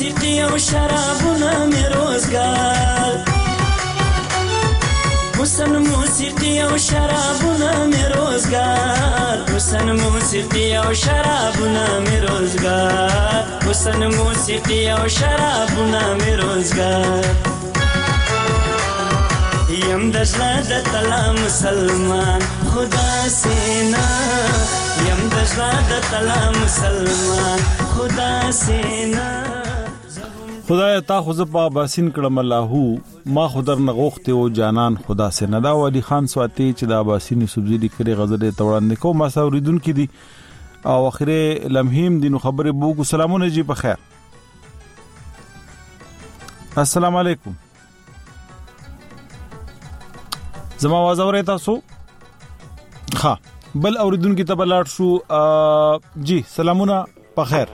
موسیقي او شرابونه مې روزګار حسن موسیقي او شرابونه مې روزګار حسن موسیقي او شرابونه مې روزګار حسن موسیقي او شرابونه مې روزګار یم د زړه د تلا مسلمان خدا سینا یم د زړه د تلا مسلمان خدا سینا خدای تا خو زپا باسین کړم الله ما خدر نغوخته او جانان خدا سے ندا ولی خان سواتی چې دا باسین سبزی کړي غزل ته وړاندې کو ما سوریدون کې دي او اخره لمحیم دینو خبره بوګو سلامونه جی په خیر السلام علیکم زما आवाज اورئ تاسو ها بل اوریدون کې تبلاټ شو جی سلامونه په خیر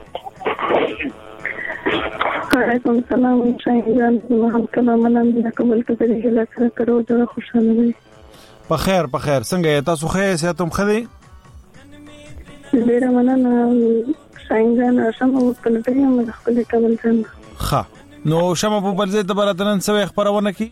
وعلیکم السلام شاهین محمد کلام نام دې قبول کړئ چې لا سره کړو ډېر خوشاله وي په خیر په خیر څنګه تاسو خیر ساتم خدي ډېر مننه شاهین جان شمه په لټه یم د خپل قبول ځم ها نو شمه په بل ځای ته براتنن سوي خبرونه کی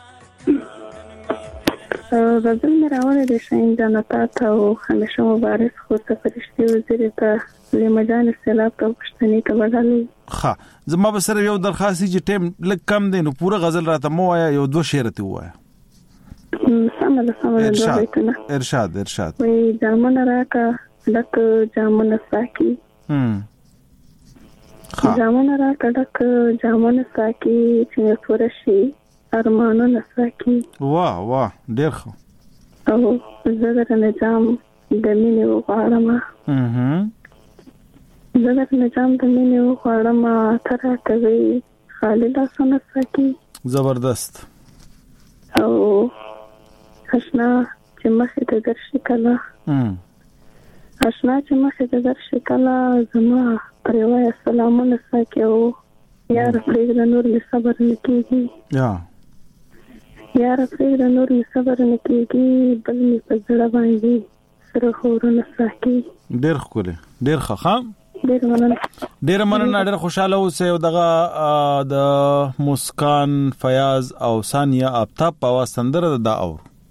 غزل مې راوړې د شاهین جان ته او همیشه مبارک خو ته فرشتي وزیر ته لمجان سلام ته پښتني ته بدلې ها زما به سره یو درخواست چې ټیم لږ کم دی نو پوره غزل راته مو وایا یو دوه شعر ته وایا سمه سمه ارشاد ارشاد ارشاد وي جامونه راکا ډک جامونه ساکي هم جامونه راکا ډک جامونه ساکي چې ورشي ارمانونه ساکي واه واه ډېر ښه او زه د نظام د مینې وغواړم هم زه د نظام د مینې وغواړم تر کوي خالدا سونه ساکي زبردست او آشنا چې مخې ته درشي کله آشنا چې مخې ته درشي کله زما پروايا سلامونه ساکي او یار پرېږده نور مې صبر نه کېږي یا یار پرېږده نور مې صبر نه کېږي بل مې په زړه باندې سره خورونه ساکي ډېر ښکلی ډېر ښه ښه ډېر مننه ډېر مننه ډېر خوشاله اوسئ او دغه د مسکان فیاض او ثانیه آفتاب په आवाज سندره ده او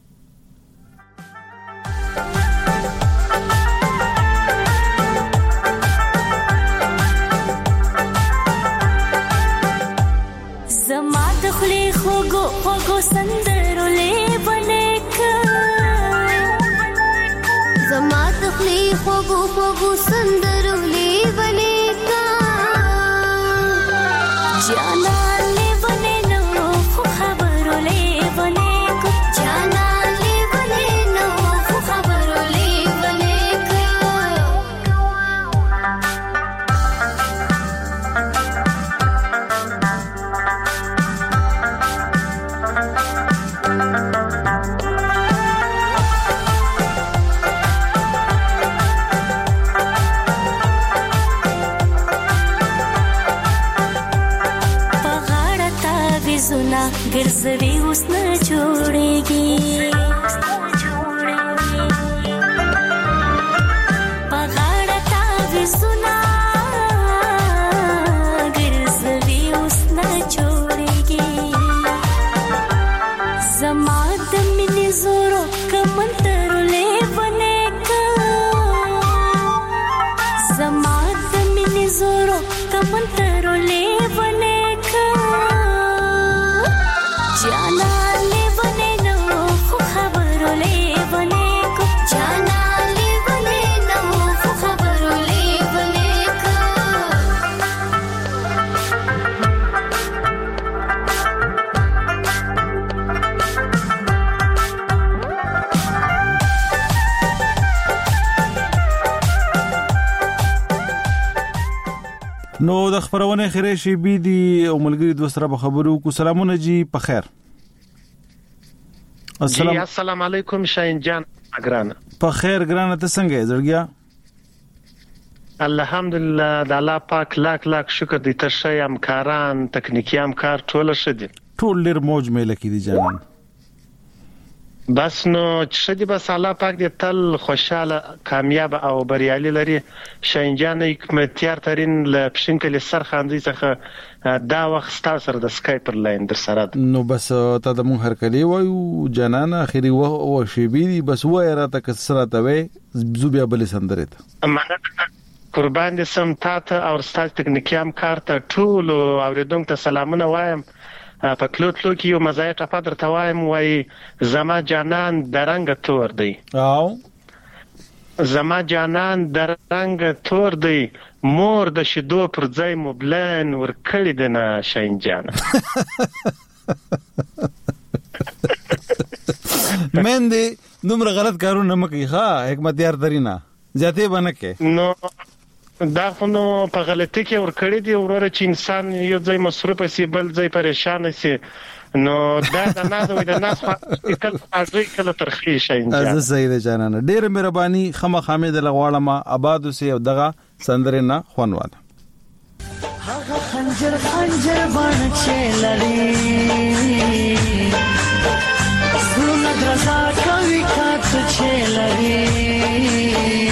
زما د خلی خوګو خوګو سندرو لیبلیک زما د خلی خوګو خوګو سندرو لیبلیک جانا لیبلی نو خو خبرو لیبلیک جانا لیبلی نو خو خبرو لیبلیک زنا ګرځوي اوس نه جوړيږي پغاړه تا وسنا ګرځوي اوس نه جوړيږي زما د مینې زورو کمنترلې بنېک زما د مینې زورو کمنترلې بنېک جانا لیبلی نو خو خبرو لیبلی کو جانا لیبلی نو خو خبرو لیبلی کو نو د خبرونه خیره شي بي دي او ملګری د سره په خبرو کو سلامونه جی په خیر السلام جی السلام علیکم شاهین جان اگران په خیر ګرانه ته څنګه زړګیا الحمدلله د الله پاک لاک لاک شکر دې تشه همکاران تکنیکی همکار ټول شدي ټول لر موج مې لکې دي جانان بس نو چې دې بس الله پاک دې تل خوشاله کامیاب او بریالي لري. شاهینجان حکمتیار ترين ل پښینکل سر خاندي څخه دا وخت ستاسو سره د سکای پر لاین در سره. نو بس ته د مون هر کلی وایو جنان اخري و او شی بي بس وای راته کسره ته وي زوبیا بل سندره ته قربان دې سم تاسو او ستاسو ټکنیکی هم کار ته ټول اوریدونکو ته سلامونه وایم. په کلوتلو کې یو مزایه ټاپه درته وایم وای زما جانان درنګ تور دی او زما جانان درنګ تور دی مور د شیدو پر ځای مبلن ورکړی د نه شاهینجان. من دې دومره غلط کارونه مکه ښه حکمتیار ترینا ذاته بنکه نو دا خو نو په غلطي کې ورکړی دی وروره چې انسان یو ځای مصروف شي بل ځای پریشان شي نو دا د نه دوی د ناس کله اځي کله ترخی شي انجام. از صحیح ده جانانه ډېر مهرباني خمه حامد لغواړم آباد سي او دغه سندره نه خوانواله. هغه خنجر خنجر باندې چې لري زونه درزا کوي کات چې لري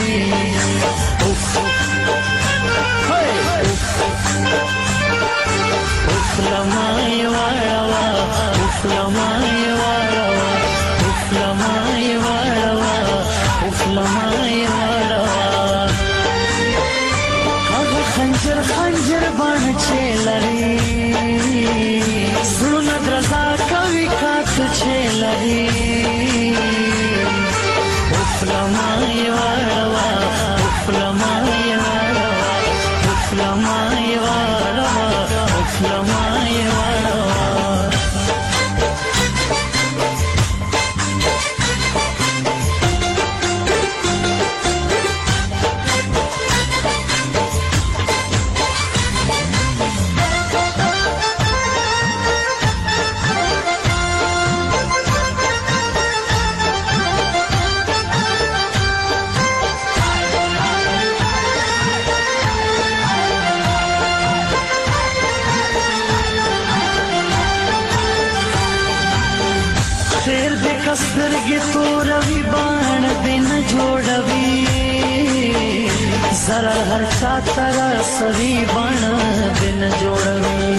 uflamai warawa uflamai warawa uflamai warawa uflamai warawa hagha khanjar khanjar ban chelari zuna draza kavi kat chelari uflamai warawa uflamai warawa uflamai warawa uflamai warawa سترګې تورې باڼ دې نه جوړوي زرا هر چا تر سوي باڼ دې نه جوړوي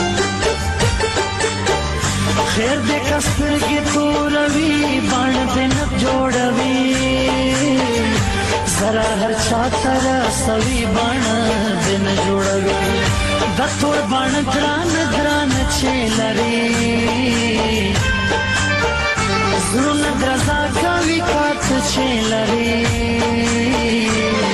خیر دې سترګې تورې باڼ دې نه جوړوي زرا هر چا تر سوي باڼ دې نه جوړوي د تور باڼ ګران ګران چې لري زونه درزا کوي کات چې لري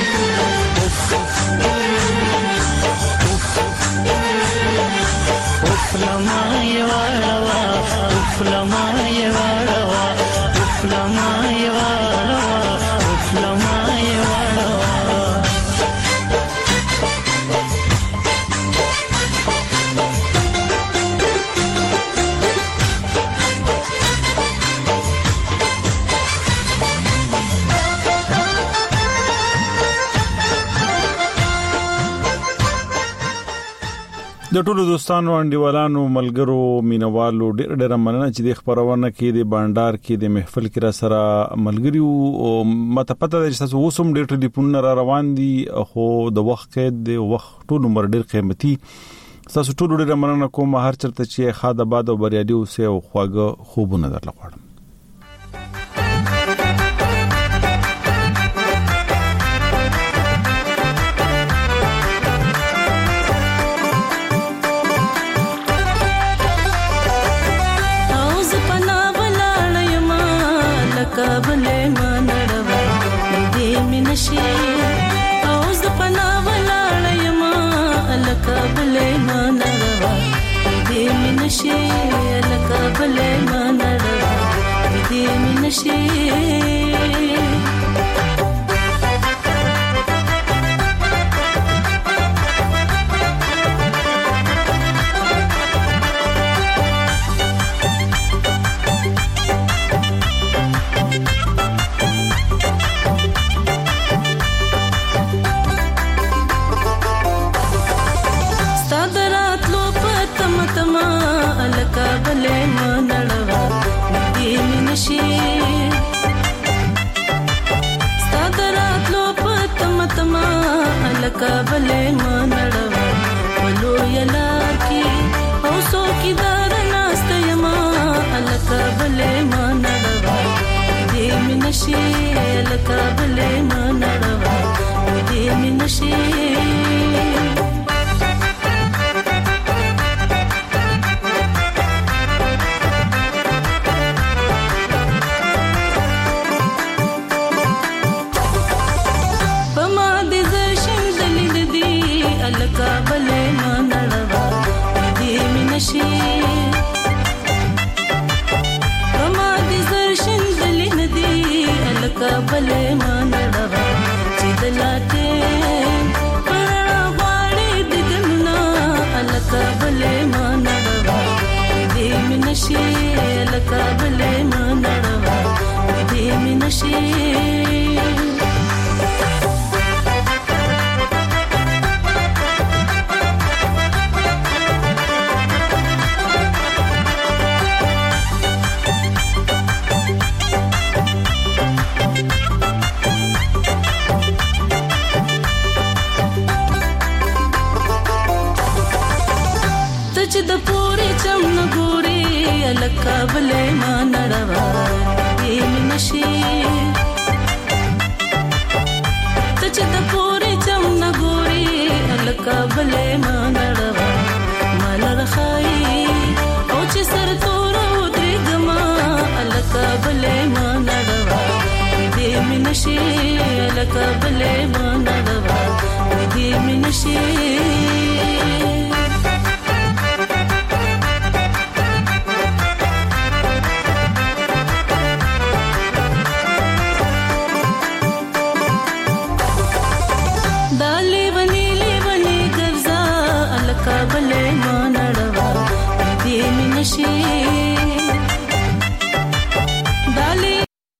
uflamai warawa uflamai warawa uflamai warawa uflamai warawa د ټولو دوستانو انډیوالانو ملګرو مینوالو ډېر ډېر مننه چې د خبرونه کې د بانډار کې د محفل کې را سره ملګریو او مته پته ده چې تاسو وسوم ډېر ټلیفون را روان دي خو د وخت کې د وخت ټول عمر ډېر قیمتي تاسو ټول ډېر مننه کوم هر چرته چې خاطر باد او بریالي اوسه او خواږه خوبونه درلغواړم. کابلې منړوا دې مینشي او ز پنا ولاړې ما لکابلې منړوا دې مینشي لکابلې منړوا دې مینشي لکابلې منړوا دې مینشي نشي لکه بلې ما نړوا دې مې نشي بلې ما نړوا چې دلاته پرړه غواړي د ګمنا الکه بلې ما نړوا دې مې نشي الکه بلې ما نړوا دې مې نشي د پوری چم نګوري الکه بلې ما نړوا دې مې نشي ته چې د پوری چم نګوري الکه بلې ما نړوا مال رخای او چې سر تور درې ګما الکه بلې ما نړوا دې مې نشي الکه بلې ما نړوا دې مې نشي